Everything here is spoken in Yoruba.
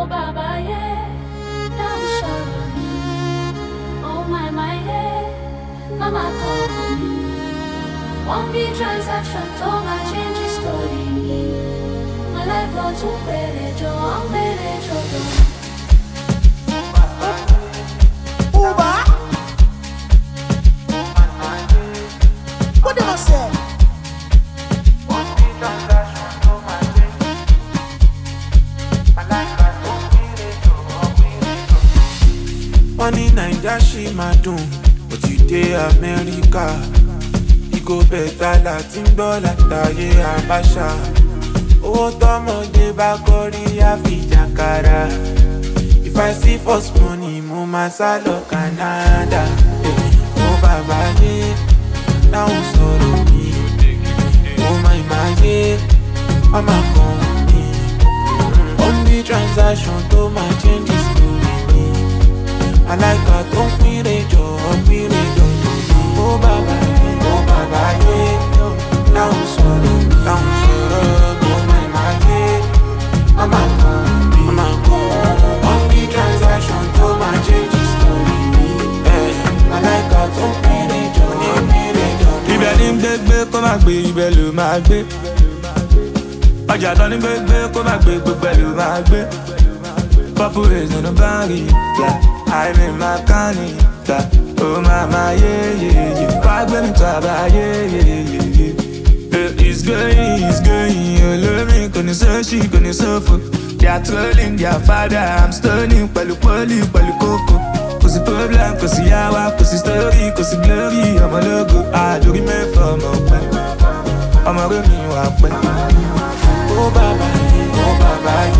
Oh Baba, yeah, now sorrow me. Oh my, yeah, Mama call me. One big transaction, told my change the story. My life got too better, I'm better, Uber? What did I say? Money Naija she ma dun, but you dey America. You go better Latin dollar taye Abacha. Owó tọ́mọdé bá kọrí àfi jàkàrà. If I see first money, mo ma sá lọ Canada. Oh bàbá yé, dáhùn sọ̀rọ̀ mi. Oh my yé, mama kan mi. Only transaction tó ma change the story. I like her, don't be the job, be the job. Oh baba, yeah. Down solo, oh my yeah. Mama go. Only transaction to my change the story. I like her, don't be the job, be the job. Ibẹ̀ ní gbégbé kó má gbé ibẹ̀ ló máa gbé. Ọjà tán ní gbégbé kó má gbé gbogbo ẹ̀ ló máa gbé. Purple is in the body, yeah. I'm in my canita. Oh mama, yeah. Why me to about, yeah. It's going. You love me, gonna so she, gonna suffer. They are trolling their father. I'm stunning, palu coco. Cause the problem, cause the hour, cause the story, cause the glory. I'm a logo, I do remember from my pen. I'm a running, I'm a Oh baba,